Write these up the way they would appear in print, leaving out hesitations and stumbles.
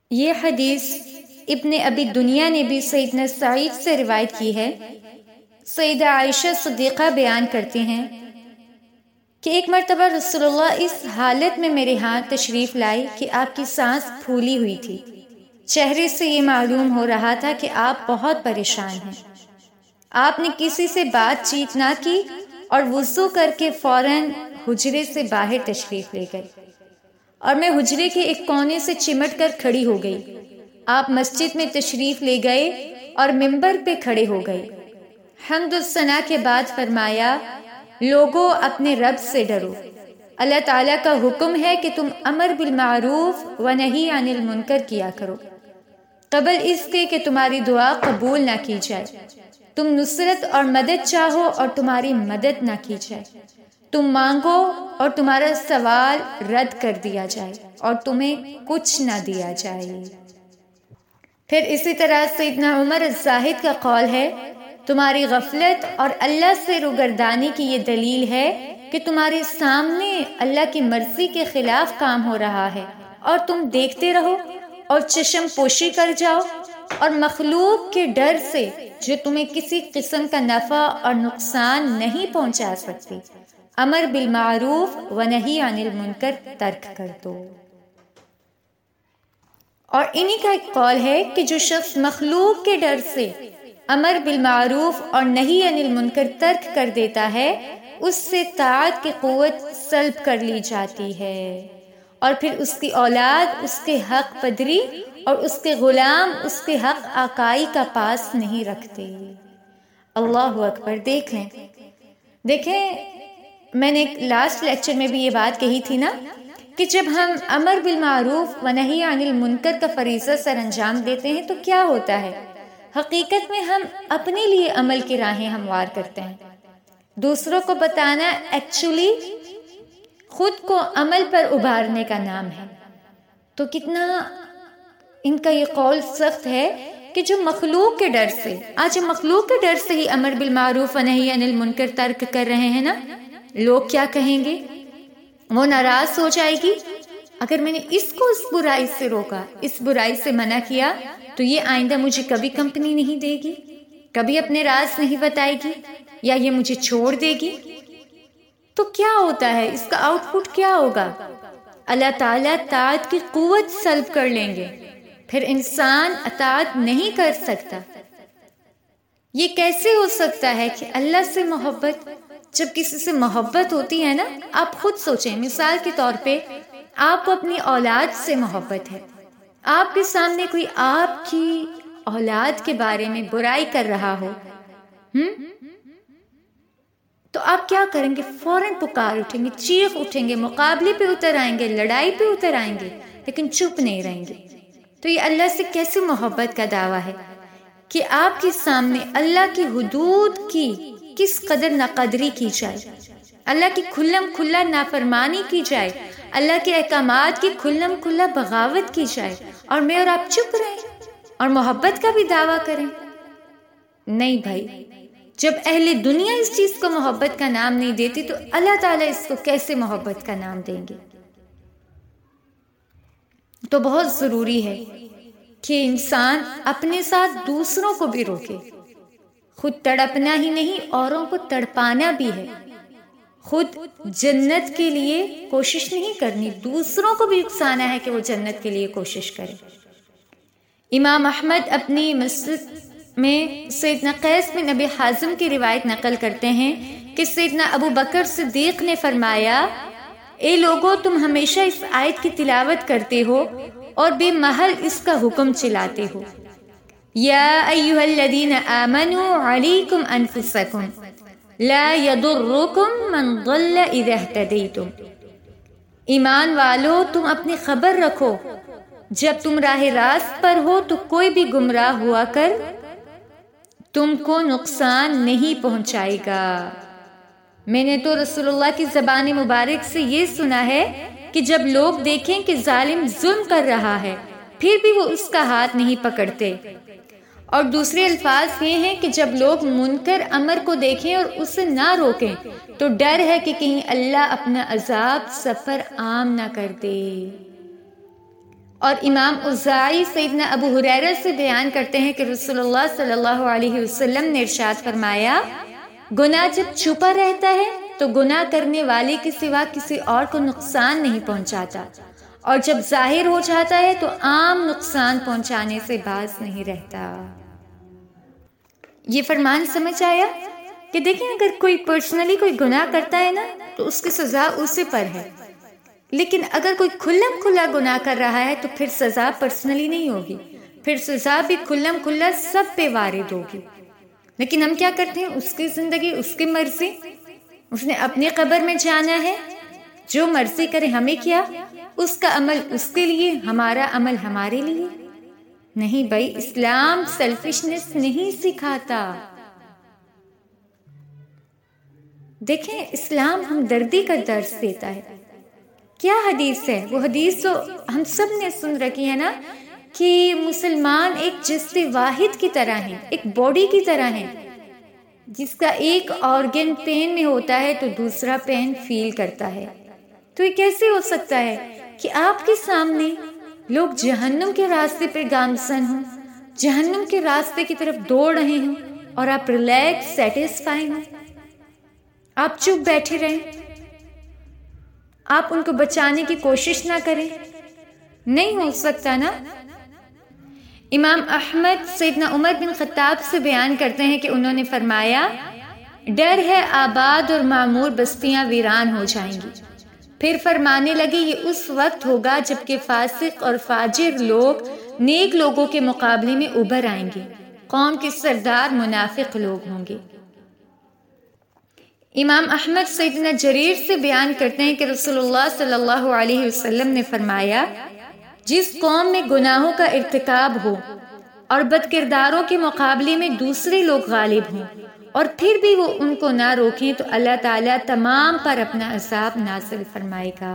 یہ حدیث ابن ابی دنیا نے بھی سیدنا سعید سے روایت کی ہے۔ سیدہ عائشہ صدیقہ بیان کرتی ہیں کہ ایک مرتبہ رسول اللہ اس حالت میں میرے ہاں تشریف لائے کہ آپ کی سانس پھولی ہوئی تھی۔ چہرے سے یہ معلوم ہو رہا تھا کہ آپ بہت پریشان ہیں۔ آپ نے کسی سے بات چیت نہ کی اور وضو کر کے فوراً حجرے سے باہر تشریف لے گئے، اور میں حجرے کے ایک کونے سے چمٹ کر کھڑی ہو گئی۔ آپ مسجد میں تشریف لے گئے اور منبر پہ کھڑے ہو گئے۔ حمد و ثنا کے بعد فرمایا، لوگوں اپنے رب سے ڈرو۔ اللہ تعالیٰ کا حکم ہے کہ تم امر بالمعروف و نہی عن المنکر کیا کرو، قبل اس کے کہ تمہاری دعا قبول نہ کی جائے۔ تم نصرت اور مدد چاہو اور تمہاری مدد نہ کی جائے۔ تم مانگو اور تمہارا سوال رد کر دیا جائے اور تمہیں کچھ نہ دیا جائے۔ پھر اسی طرح سیدنا عمر الزاہد کا قول ہے، تمہاری غفلت اور اللہ سے روگردانی کی یہ دلیل ہے کہ تمہارے سامنے اللہ کی مرضی کے خلاف کام ہو رہا ہے، اور تم دیکھتے رہو اور چشم پوشی کر جاؤ، اور مخلوق کے ڈر سے جو تمہیں کسی قسم کا نفع اور نقصان نہیں پہنچا سکتی، امر بالمعروف و نہی عن المنکر ترک کر دو۔ اور انہی کا ایک قول ہے کہ جو شخص مخلوق کے ڈر سے امر بالمعروف اور نہی عن المنکر ترک کر دیتا ہے، اس سے طاعت کی قوت سلب کر لی جاتی ہے، اور پھر اس کی اولاد اس کے حق پدری اور اس کے غلام اس کے حق آقائی کا پاس نہیں رکھتے۔ اللہ اکبر۔ دیکھیں میں نے لاسٹ لیکچر میں بھی یہ بات کہی تھی نا کہ جب ہم امر بالمعروف و نہی عن المنکر کا فریضہ سر انجام دیتے ہیں تو کیا ہوتا ہے؟ حقیقت میں ہم اپنے لیے عمل کی راہیں ہموار کرتے ہیں۔ دوسروں کو بتانا ایکچولی خود کو عمل پر ابھارنے کا نام ہے۔ تو کتنا ان کا یہ قول سخت ہے کہ جو مخلوق کے ڈر سے، آج ہم مخلوق کے ڈر سے ہی امر بالمعروف و نہی عن المنکر ترک کر رہے ہیں نا۔ لوگ کیا کہیں گے؟ وہ ناراض ہو جائے گی، اگر میں نے اس کو اس برائی سے روکا، اس برائی سے منع کیا تو یہ آئندہ مجھے کبھی کمپنی نہیں دے گی، کبھی اپنے راز نہیں بتائے گی، یا یہ مجھے چھوڑ دے گی۔ تو کیا ہوتا ہے؟ اس کا آؤٹ پٹ کیا ہوگا؟ اللہ تعالیٰ طاعت کی قوت سلب کر لیں گے، پھر انسان اطاعت نہیں کر سکتا۔ یہ کیسے ہو سکتا ہے کہ اللہ سے محبت، جب کسی سے محبت ہوتی ہے نا، آپ خود سوچیں، مثال کے طور پہ آپ کو اپنی اولاد سے محبت ہے، آپ کے سامنے کوئی آپ کی اولاد کے بارے میں برائی کر رہا ہو، تو آپ کیا کریں گے؟ فوراً پکار اٹھیں گے، چیخ اٹھیں گے، مقابلے پہ اتر آئیں گے، لڑائی پہ اتر آئیں گے، لیکن چپ نہیں رہیں گے۔ تو یہ اللہ سے کیسے محبت کا دعویٰ ہے کہ آپ کے سامنے اللہ کی حدود کی کس قدر ناقدری کی جائے، اللہ کی کھلم کھلا نافرمانی کی جائے، اللہ کے احکامات کی کھلم کھلا بغاوت کی جائے، اور میں اور آپ چپ رہیں اور محبت کا بھی دعویٰ کریں؟ نہیں بھائی، جب اہل دنیا اس چیز کو محبت کا نام نہیں دیتی تو اللہ تعالیٰ اس کو کیسے محبت کا نام دیں گے؟ تو بہت ضروری ہے کہ انسان اپنے ساتھ دوسروں کو بھی روکے۔ خود تڑپنا ہی نہیں، اوروں کو تڑپانا بھی ہے۔ خود جنت کے لیے کوشش نہیں کرنی، دوسروں کو بھی اکسانا ہے کہ وہ جنت کے لیے کوشش کرے۔ امام احمد اپنی مسند میں سیدنا قیس بن ابی حازم کی روایت نقل کرتے ہیں کہ سیدنا ابو بکر صدیق نے فرمایا، اے لوگو، تم ہمیشہ اس آیت کی تلاوت کرتے ہو اور بے محل اس کا حکم چلاتے ہو، یا ایھا الذین آمنوا علیکم انفسکم لا یضرکم من ضل اذا اہتدیتم۔ ایمان والو، تم اپنی خبر رکھو، جب تم راہ راست پر ہو تو کوئی بھی گمراہ ہوا کر تم کو نقصان نہیں پہنچائے گا۔ میں نے تو رسول اللہ کی زبان مبارک سے یہ سنا ہے کہ جب لوگ دیکھیں کہ ظالم ظلم کر رہا ہے پھر بھی وہ اس کا ہاتھ نہیں پکڑتے، اور دوسرے الفاظ یہ ہیں کہ جب لوگ منکر امر کو دیکھیں اور اسے نہ روکیں تو ڈر ہے کہ کہیں اللہ اپنا عذاب سفر عام نہ کر دے۔ اور امام اوزاعی سیدنا ابو ہریرہ سے بیان کرتے ہیں کہ رسول اللہ صلی اللہ علیہ وسلم نے ارشاد فرمایا، گناہ جب چھپا رہتا ہے تو گناہ کرنے والے کے سوا کسی اور کو نقصان نہیں پہنچاتا، اور جب ظاہر ہو جاتا ہے تو عام نقصان پہنچانے سے باز نہیں رہتا۔ یہ فرمان سمجھ آیا کہ دیکھیں، اگر کوئی پرسنلی کوئی گناہ کرتا ہے نا تو اس کی سزا اسی پر ہے، لیکن اگر کوئی کھلم کھلا گناہ کر رہا ہے تو پھر سزا پرسنلی نہیں ہوگی، پھر سزا بھی کھلم کھلا سب پہ وارد ہوگی۔ لیکن ہم کیا کرتے ہیں، اس کی زندگی اس کی مرضی، اس نے اپنی قبر میں جانا ہے، جو مرضی کرے، ہمیں کیا، اس کا عمل اس کے لیے، ہمارا عمل ہمارے لیے۔ نہیں بھائی، اسلام سیلفشنس نہیں سکھاتا۔ دیکھیں، اسلام ہمدردی کا درس دیتا ہے۔ کیا حدیث ہے؟ وہ حدیث تو ہم سب نے سن رکھی ہے نا، کہ مسلمان ایک جسد واحد کی طرح ہیں، ایک باڈی کی طرح ہیں، جس کا ایک آرگن پین میں ہوتا ہے تو دوسرا پین فیل کرتا ہے۔ تو یہ کیسے ہو سکتا ہے کہ آپ کے سامنے لوگ جہنم کے راستے پر گامزن ہوں، جہنم کے راستے کی طرف دوڑ رہے ہوں، اور آپ ریلیکس سیٹسفائی ہوں، آپ چپ بیٹھے رہیں، آپ ان کو بچانے کی کوشش نہ کریں؟ نہیں ہو سکتا نا۔ امام احمد سیدنا عمر بن خطاب سے بیان کرتے ہیں کہ انہوں نے فرمایا، ڈر ہے آباد اور معمور بستیاں ویران ہو جائیں گی۔ پھر فرمانے لگے، یہ اس وقت ہوگا جب کہ فاسق اور فاجر لوگ نیک لوگوں کے مقابلے میں ابھر آئیں گے، قوم کے سردار منافق لوگ ہوں گے۔ امام احمد سیدنا جریر سے بیان کرتے ہیں کہ رسول اللہ صلی اللہ علیہ وسلم نے فرمایا، جس قوم میں گناہوں کا ارتکاب ہو اور بد کرداروں کے مقابلے میں دوسرے لوگ غالب ہوں اور پھر بھی وہ ان کو نہ روکیں تو اللہ تعالیٰ تمام پر اپنا عذاب نازل فرمائے گا۔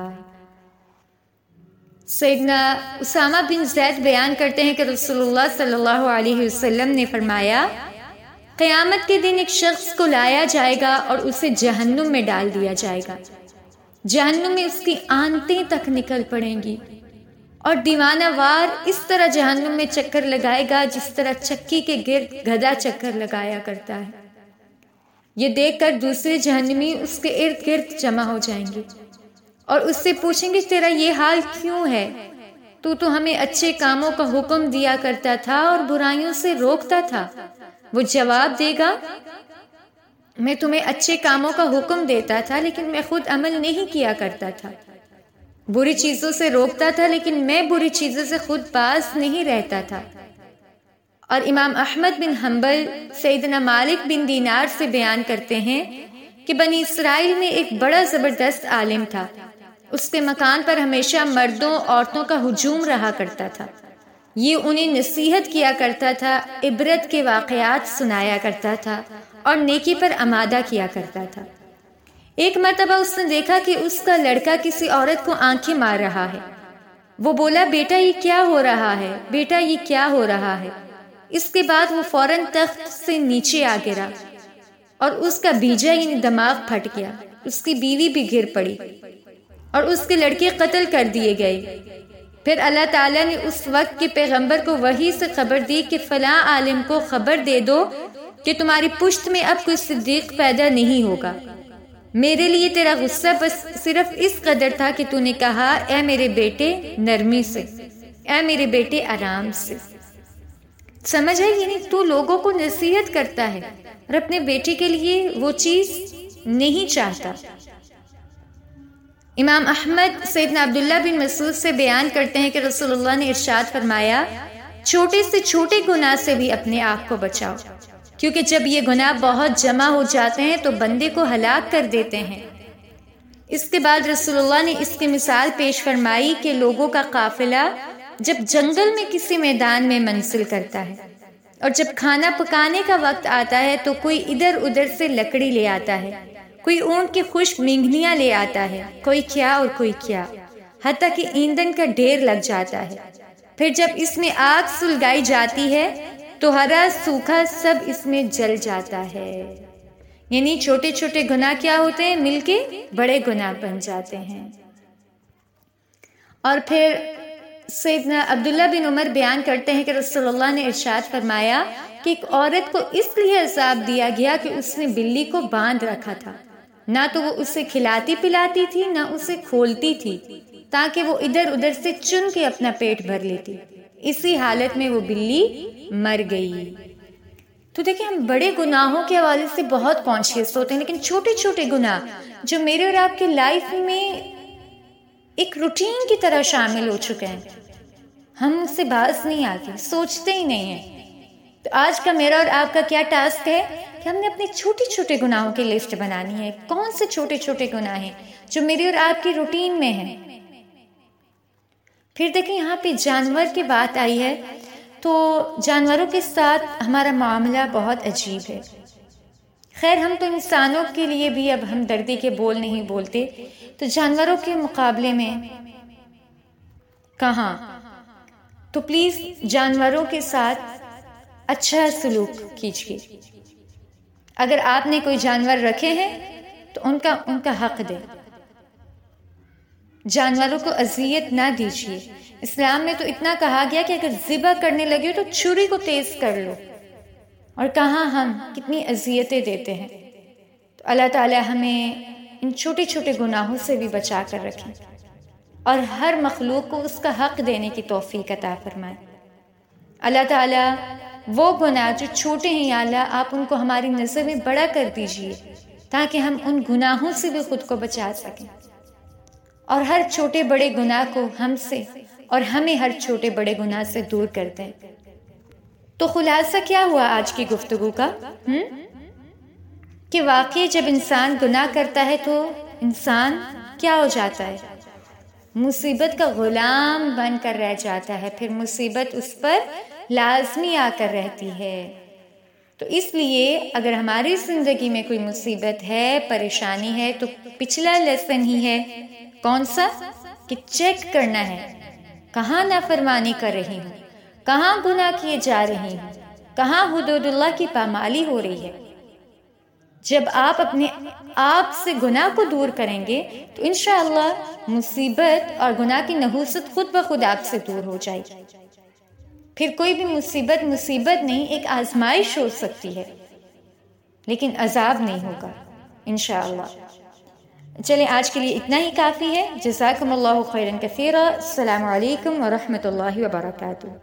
سیدنا اسامہ بن زید بیان کرتے ہیں کہ رسول اللہ صلی اللہ علیہ وسلم نے فرمایا، قیامت کے دن ایک شخص کو لایا جائے گا اور اسے جہنم میں ڈال دیا جائے گا، جہنم میں اس کی آنتیں تک نکل پڑیں گی، اور دیوانہ وار اس طرح جہنم میں چکر لگائے گا جس طرح چکی کے گرد گدھا چکر لگایا کرتا ہے۔ یہ دیکھ کر دوسرے جہنمی اس کے ارد گرد جمع ہو جائیں گے اور اس سے پوچھیں گے، تیرا یہ حال کیوں ہے؟ تو ہمیں اچھے کاموں کا حکم دیا کرتا تھا اور برائیوں سے روکتا تھا۔ وہ جواب دے گا، میں تمہیں اچھے کاموں کا حکم دیتا تھا لیکن میں خود عمل نہیں کیا کرتا تھا، بری چیزوں سے روکتا تھا لیکن میں بری چیزوں سے خود باز نہیں رہتا تھا۔ اور امام احمد بن حنبل سیدنا مالک بن دینار سے بیان کرتے ہیں کہ بنی اسرائیل میں ایک بڑا زبردست عالم تھا، اس کے مکان پر ہمیشہ مردوں عورتوں کا ہجوم رہا کرتا تھا، یہ انہیں نصیحت کیا کرتا تھا، عبرت کے واقعات سنایا کرتا تھا اور نیکی پر آمادہ کیا کرتا تھا۔ ایک مرتبہ اس نے دیکھا کہ اس کا لڑکا کسی عورت کو آنکھیں مار رہا ہے۔ وہ بولا، بیٹا یہ کیا ہو رہا ہے، بیٹا یہ کیا ہو رہا ہے؟ اس کے بعد وہ فوراً تخت سے نیچے آ گرا اور اس کا بیجا یعنی دماغ پھٹ گیا، اس کی بیوی بھی گر پڑی اور اس کے لڑکے قتل کر دیے گئے۔ پھر اللہ تعالیٰ نے اس وقت کے پیغمبر کو وحی سے خبر دی کہ فلاں عالم کو خبر دے دو کہ تمہاری پشت میں اب کوئی صدیق پیدا نہیں ہوگا۔ میرے لیے تیرا غصہ بس صرف اس قدر تھا کہ تو نے کہا، اے میرے بیٹے نرمی سے، اے میرے بیٹے آرام سے۔ سمجھ ہے، یعنی تو لوگوں کو نصیحت کرتا ہے اور اپنے بیٹے کے لیے وہ چیز نہیں چاہتا۔ امام احمد سیدنا عبداللہ بن مسعود سے بیان کرتے ہیں کہ رسول اللہ نے ارشاد فرمایا، چھوٹے سے چھوٹے گناہ سے بھی اپنے آپ کو بچاؤ، کیونکہ جب یہ گناہ بہت جمع ہو جاتے ہیں تو بندے کو ہلاک کر دیتے ہیں۔ اس کے بعد رسول اللہ نے اس کی مثال پیش فرمائی کہ لوگوں کا قافلہ جب جنگل میں کسی میدان میں منزل کرتا ہے اور جب کھانا پکانے کا وقت آتا ہے تو کوئی ادھر ادھر سے لکڑی لے آتا ہے، کوئی اونٹ کی خشک مینگنیاں لے آتا ہے، کوئی کیا اور کوئی کیا، حتیٰ کہ ایندھن کا ڈھیر لگ جاتا ہے۔ پھر جب اس میں آگ سلگائی جاتی ہے تو ہرا سوکھا سب اس میں جل جاتا ہے۔ یعنی چھوٹے چھوٹے گناہ کیا ہوتے ہیں، مل کے بڑے گناہ بن جاتے ہیں۔ اور پھر سیدنا عبداللہ بن عمر بیان کرتے ہیں کہ رسول اللہ نے ارشاد فرمایا کہ ایک عورت کو اس لیے عذاب دیا گیا کہ اس نے بلی کو باندھ رکھا تھا، نہ تو وہ اسے کھلاتی پلاتی تھی نہ اسے کھولتی تھی تاکہ وہ ادھر ادھر سے چن کے اپنا پیٹ بھر لیتی، اسی حالت میں وہ بلی مر گئی۔ تو دیکھیں ہم بڑے گناہوں کے حوالے سے بہت کانشیس ہوتے ہیں، لیکن چھوٹے چھوٹے گناہ جو میرے اور آپ کی لائف میں ایک روٹین کی طرح شامل ہو چکے ہیں، ہم اس سے باز نہیں آتے، سوچتے ہی نہیں ہیں۔ تو آج کا میرا اور آپ کا کیا ٹاسک ہے کہ ہم نے اپنے چھوٹے چھوٹے گناہوں کی لسٹ بنانی ہے۔ کون سے چھوٹے چھوٹے گناہ ہیں جو میری اور آپ کی روٹین میں ہیں؟ پھر دیکھیں یہاں پہ جانور کی بات آئی ہے، تو جانوروں کے ساتھ ہمارا معاملہ بہت عجیب ہے۔ خیر ہم تو انسانوں کے لیے بھی اب ہمدردی کے بول نہیں بولتے، تو جانوروں کے مقابلے میں کہاں؟ تو پلیز جانوروں کے ساتھ اچھا سلوک کیجیے۔ اگر آپ نے کوئی جانور رکھے ہیں تو ان کا حق دیں، جانوروں کو اذیت نہ دیجیے۔ اسلام میں تو اتنا کہا گیا کہ اگر ذبح کرنے لگے ہو تو چھری کو تیز کر لو، اور کہاں ہم کتنی اذیتیں دیتے ہیں۔ تو اللہ تعالی ہمیں ان چھوٹے چھوٹے گناہوں سے بھی بچا کر رکھیں اور ہر مخلوق کو اس کا حق دینے کی توفیق عطا فرمائے۔ اللہ تعالیٰ وہ گناہ جو چھوٹے ہیں یا اللہ آپ ان کو ہماری نظر میں بڑا کر دیجئے تاکہ ہم ان گناہوں سے بھی خود کو بچا سکیں، اور ہر چھوٹے بڑے گناہ کو ہم سے اور ہمیں ہر چھوٹے بڑے گناہ سے دور کر دیں۔ تو خلاصہ کیا ہوا آج کی گفتگو کا؟ کہ واقعی جب انسان گناہ کرتا ہے تو انسان کیا ہو جاتا ہے؟ مصیبت کا غلام بن کر رہ جاتا ہے، پھر مصیبت اس پر لازمی آ کر رہتی ہے۔ تو اس لیے اگر ہماری زندگی میں کوئی مصیبت ہے، پریشانی ہے، تو پچھلا لیسن ہی ہے کون سا؟ کہ چیک کرنا ہے کہاں نافرمانی کر رہی ہوں، کہاں گناہ کیے جا رہی ہوں، کہاں حدود اللہ کی پامالی ہو رہی ہے۔ جب آپ اپنے آپ سے گناہ کو دور کریں گے تو انشاءاللہ مصیبت اور گناہ کی نحوست خود بخود آپ سے دور ہو جائے گی۔ پھر کوئی بھی مصیبت نہیں، ایک آزمائش ہو سکتی ہے لیکن عذاب نہیں ہوگا انشاءاللہ۔ چلیں آج کے لیے اتنا ہی کافی ہے۔ جزاکم اللہ خیرا کثیرا۔ السلام علیکم ورحمۃ اللہ وبرکاتہ۔